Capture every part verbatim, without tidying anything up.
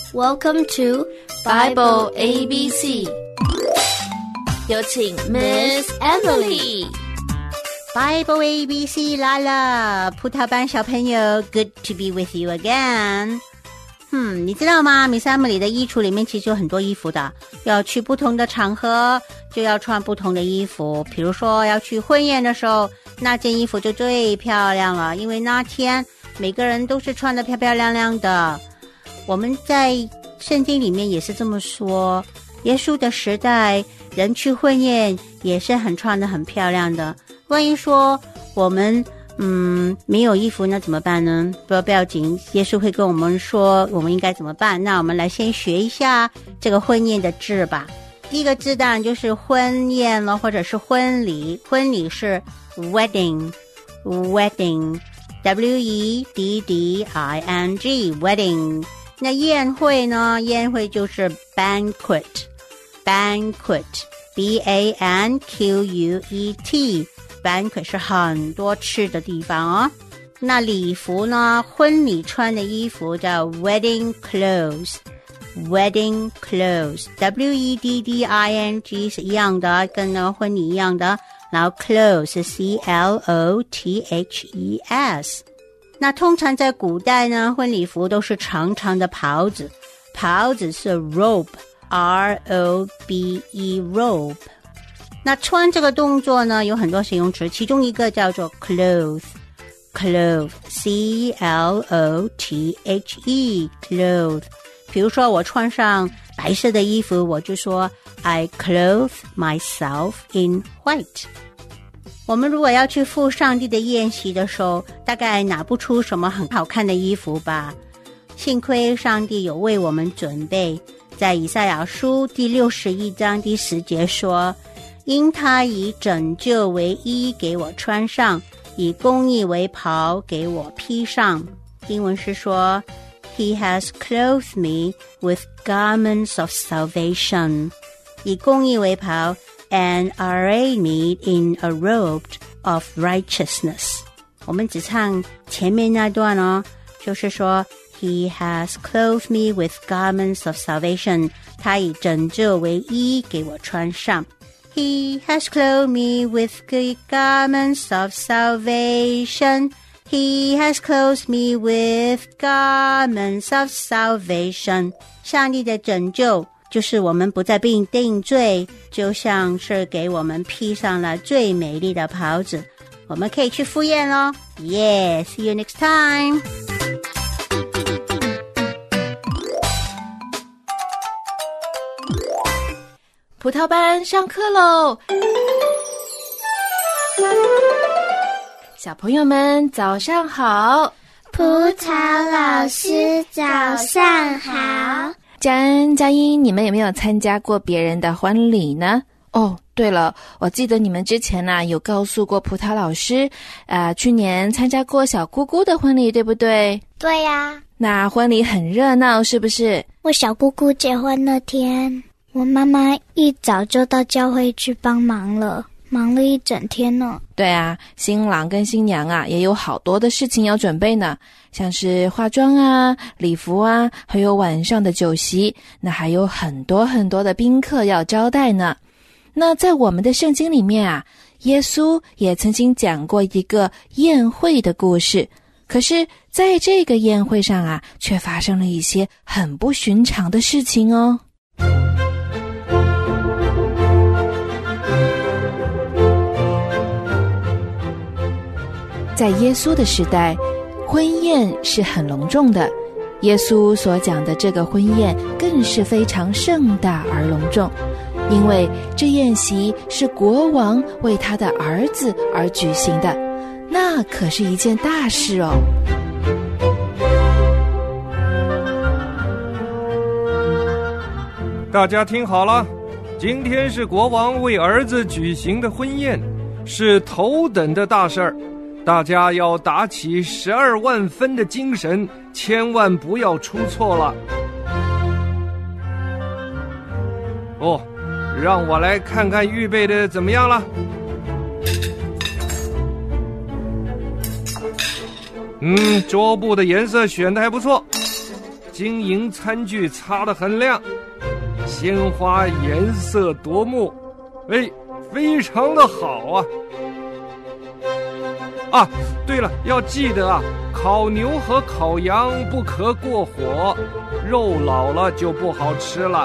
Welcome to Bible A B C。 有请 Miss Emily。Bible A B C 来了，葡萄班小朋友 ，Good to be with you again。嗯，你知道吗 ？Miss Emily 的衣橱里面其实有很多衣服的，要去不同的场合就要穿不同的衣服。比如说要去婚宴的时候，那件衣服就最漂亮了，因为那天每个人都是穿得漂漂亮亮的。我们在圣经里面也是这么说，耶稣的时代，人去婚宴也是很穿得很漂亮的。万一说我们嗯没有衣服，那怎么办呢？不要不要紧，耶稣会跟我们说我们应该怎么办。那我们来先学一下这个婚宴的字吧。第一个字当然就是婚宴了，或者是婚礼。婚礼是 wedding wedding W E D D I N G wedding。 那宴会呢？宴会就是 banquet banquet B A N Q U E T banquet 是很多吃的地方哦。那礼服呢？婚礼穿的衣服叫 wedding clothes wedding clothes W E D D I N G 是一样的，跟那个婚礼一样的。然后 clothes 是 C L O T H E S。 那通常在古代呢，婚礼服都是长长的袍子，袍子是 robe R O B E robe。那穿这个动作呢，有很多形容词，其中一个叫做 clothe clothe C L O T H E clothe。 比如说我穿上白色的衣服，我就说 I clothe myself in white。 我们如果要去赴上帝的宴席的时候，大概拿不出什么很好看的衣服吧。幸亏上帝有为我们准备，在以赛亚书第六十一章第十节说，因他以拯救为衣给我穿上，以公义为袍给我披上。英文是说 He has clothed me with garments of salvation， 以公义为袍 and arrayed me in a robe of righteousness。 我们只唱前面那段哦，就是说 He has clothed me with garments of salvation， 他以拯救为衣给我穿上。He has clothed me with garments of salvation. He has clothed me with garments of salvation. 上帝的拯救就是我们不再被定罪，就像是给我们披上了最美丽的袍子。我们可以去赴宴咯。Yeah, see you next time. 葡萄班上课喽！小朋友们早上好。 葡萄老师早上好。 佳恩、佳音，你们有没有参加过别人的婚礼呢？哦，对了，我记得你们之前啊有告诉过葡萄老师，呃，去年参加过小姑姑的婚礼，对不对？ 对呀。 那婚礼很热闹，是不是？ 我小姑姑结婚那天，我妈妈一早就到教会去帮忙了，忙了一整天呢。 对啊，新郎跟新娘啊也有好多的事情要准备呢，像是化妆啊、礼服啊，还有晚上的酒席，那还有很多很多的宾客要招待呢。那在我们的圣经里面啊，耶稣也曾经讲过一个宴会的故事，可是在这个宴会上啊，却发生了一些很不寻常的事情哦。在耶稣的时代，婚宴是很隆重的，耶稣所讲的这个婚宴更是非常盛大而隆重，因为这宴席是国王为他的儿子而举行的，那可是一件大事哦。 大家听好了，今天是国王为儿子举行的婚宴，是头等的大事儿，大家要打起十二万分的精神，千万不要出错了。哦，让我来看看预备的怎么样了。嗯，桌布的颜色选的还不错。 金银餐具擦得很亮，鲜花颜色夺目，哎，非常的好啊！啊，对了，要记得啊，烤牛和烤羊不可过火，肉老了就不好吃了。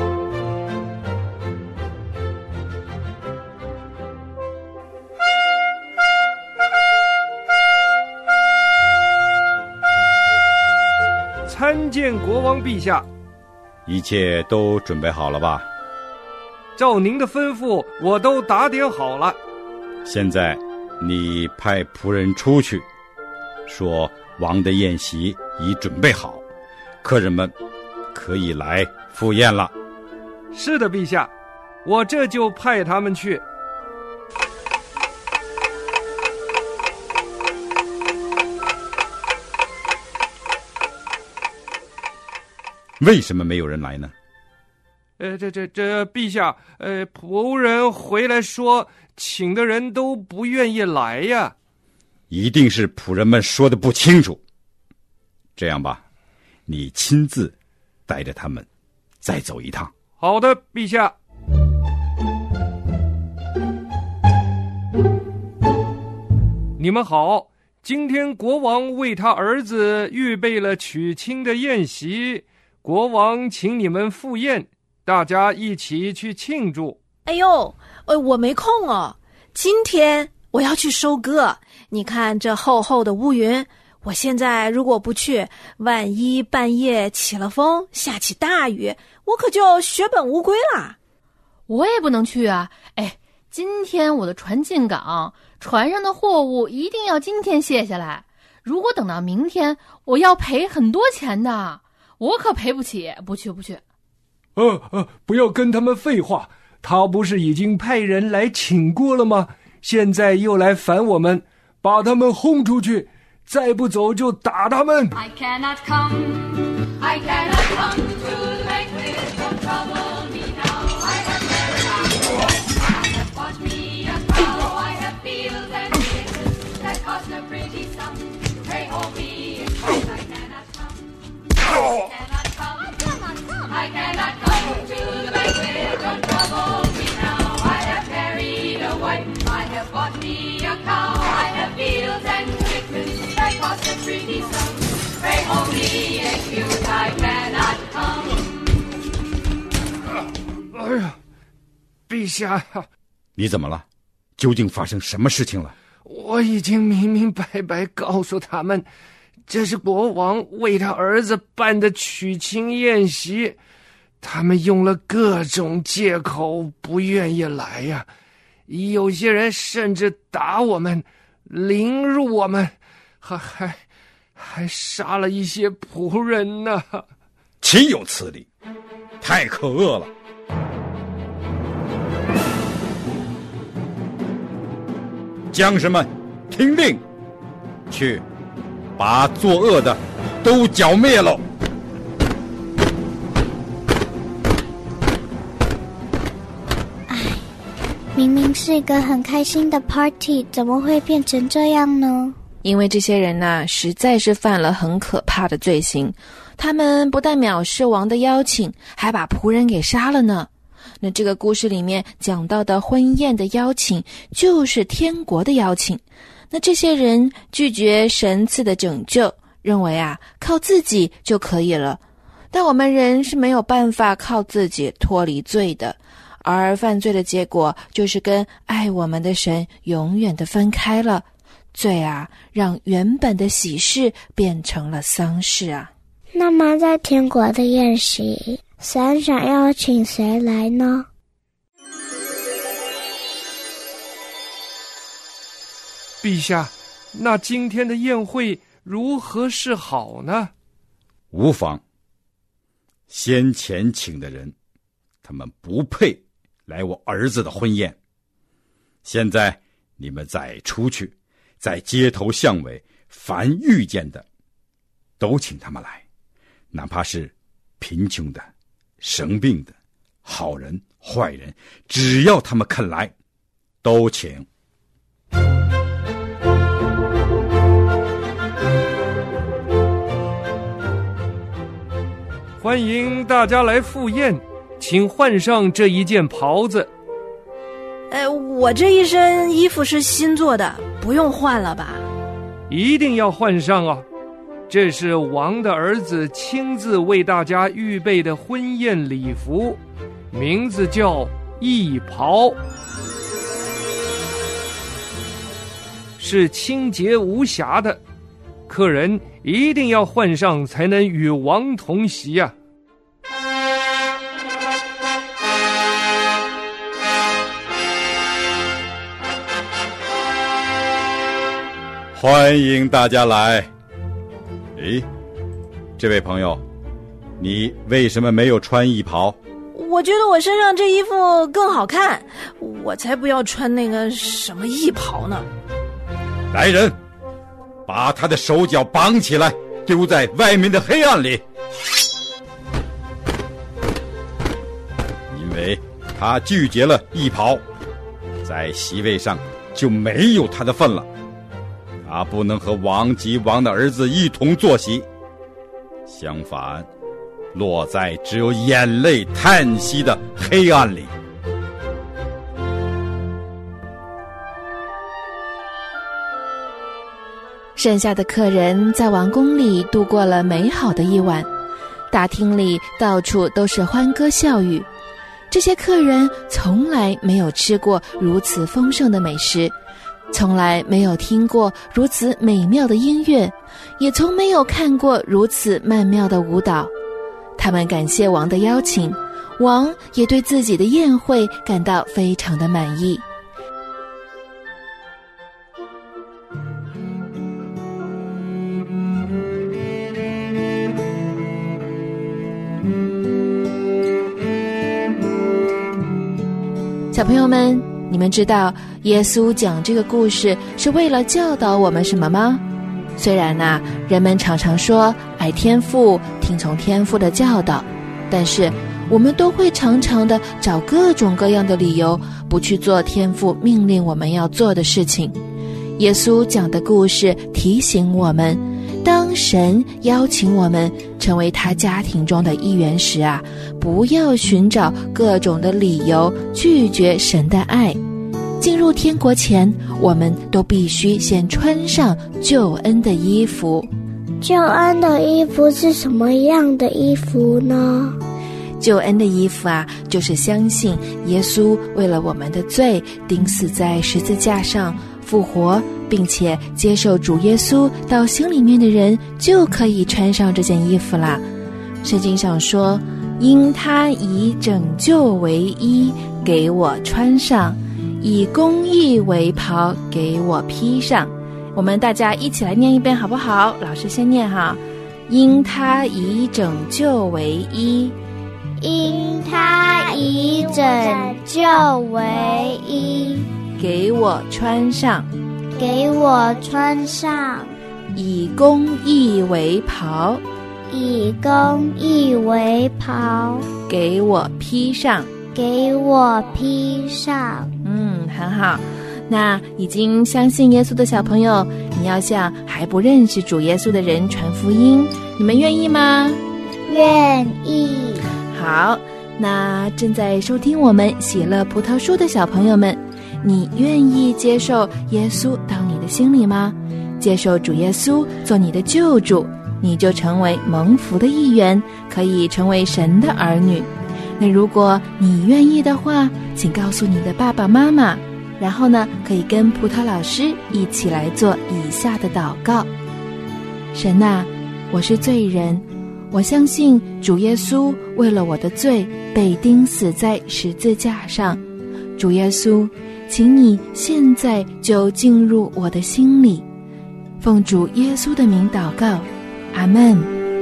参见国王陛下。 一切都准备好了吧？ 照您的吩咐，我都打点好了。 现在你派仆人出去，说王的宴席已准备好，客人们可以来赴宴了。 是的，陛下，我这就派他们去。 为什么没有人来呢？ 呃，这这这，陛下，呃，仆人回来说，请的人都不愿意来呀。 一定是仆人们说的不清楚。这样吧，你亲自带着他们再走一趟。 好的，陛下。你们好，今天国王为他儿子预备了娶亲的宴席，国王请你们赴宴，大家一起去庆祝。 哎呦，呃，我没空哦，今天我要去收割。你看这厚厚的乌云，我现在如果不去，万一半夜起了风，下起大雨，我可就血本无归了。 我也不能去啊！哎，今天我的船进港，船上的货物一定要今天卸下来。如果等到明天，我要赔很多钱的，我可赔不起。不去不去。 呃呃，不要跟他们废话，他不是已经派人来请过了吗？现在又来烦我们，把他们轰出去，再不走就打他们。 I cannot come, I cannot come to the banquet, don't trouble me now. I have married I have bought me a cow, I have fields and chickens that cost a pretty sum. Pray hold me in court, I cannot come, I cannot come, I cannot come to the banquet, don't trouble me now. I have married a wife, I have bought me a cow, I have fields and chickens that cost a pretty sum. Pray hold me excuse, I cannot come. 哎呀，陛下， 你怎么了？究竟发生什么事情了？ 我已经明明白白告诉他们，这是国王为他儿子办的娶亲宴席，他们用了各种借口不愿意来呀。有些人甚至打我们，凌辱我们，还还还杀了一些仆人呢。 岂有此理！太可恶了！将士们，听令，去把作恶的都剿灭了。 明明是一个很开心的 party， 怎么会变成这样呢？ 因为这些人呢、啊，实在是犯了很可怕的罪行。他们不但藐视王的邀请，还把仆人给杀了呢。那这个故事里面讲到的婚宴的邀请，就是天国的邀请。那这些人拒绝神赐的拯救，认为啊，靠自己就可以了。但我们人是没有办法靠自己脱离罪的。而犯罪的结果就是跟爱我们的神永远的分开了。罪啊，让原本的喜事变成了丧事啊。 那么在天国的宴席，神想邀请谁来呢？ 陛下，那今天的宴会如何是好呢？ 无妨。先前请的人，他们不配来我儿子的婚宴。现在你们再出去，在街头巷尾，凡遇见的都请他们来，哪怕是贫穷的、生病的、好人、坏人，只要他们肯来，都请。 欢迎大家来赴宴，请换上这一件袍子。 呃，我这一身衣服是新做的，不用换了吧？ 一定要换上啊！这是王的儿子亲自为大家预备的婚宴礼服，名字叫义袍，是清洁无瑕的，客人一定要换上才能与王同席啊！ 欢迎大家来。诶，这位朋友，你为什么没有穿义袍？ 我觉得我身上这衣服更好看，我才不要穿那个什么义袍呢。 来人，把他的手脚绑起来，丢在外面的黑暗里。因为他拒绝了义袍，在席位上就没有他的份了。他不能和王及王的儿子一同坐席，相反，落在只有眼泪叹息的黑暗里。 剩下的客人在王宫里度过了美好的一晚，大厅里到处都是欢歌笑语。这些客人从来没有吃过如此丰盛的美食，从来没有听过如此美妙的音乐，也从没有看过如此曼妙的舞蹈。他们感谢王的邀请，王也对自己的宴会感到非常的满意。小朋友们，你们知道耶稣讲这个故事是为了教导我们什么吗？虽然啊，人们常常说爱天父，听从天父的教导，但是我们都会常常的找各种各样的理由，不去做天父命令我们要做的事情。耶稣讲的故事提醒我们，当神邀请我们成为他家庭中的一员时啊，不要寻找各种的理由拒绝神的爱。进入天国前，我们都必须先穿上救恩的衣服。 救恩的衣服是什么样的衣服呢？ 救恩的衣服啊，就是相信耶稣为了我们的罪钉死在十字架上复活，并且接受主耶稣到心里面的人，就可以穿上这件衣服啦。圣经上说，因他以拯救为衣，给我穿上，以公义为袍，给我披上。我们大家一起来念一遍好不好？老师先念哈。因他以拯救为衣， 因他以拯救为衣， 给我穿上， 给我穿上， 以公义为袍， 以公义为袍， 给我披上， 给我披上。 嗯，很好。那已经相信耶稣的小朋友，你要向还不认识主耶稣的人传福音，你们愿意吗？ 愿意。 好，那正在收听我们喜乐葡萄树的小朋友们，你愿意接受耶稣到你的心里吗？接受主耶稣做你的救主，你就成为蒙福的一员，可以成为神的儿女。那如果你愿意的话，请告诉你的爸爸妈妈，然后呢，可以跟葡萄老师一起来做以下的祷告。神啊，我是罪人，我相信主耶稣为了我的罪被钉死在十字架上。主耶稣，请你现在就进入我的心里，奉主耶稣的名祷告，阿们。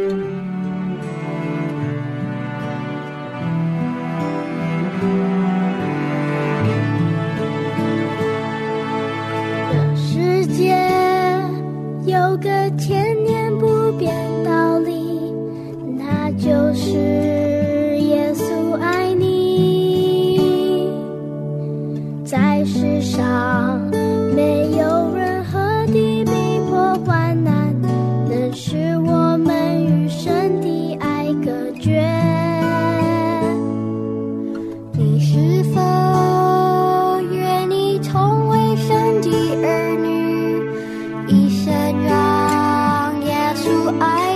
世界有个千年不变道理，那就是耶稣爱你。在世上没有任何的逼迫患难能使我们诉爱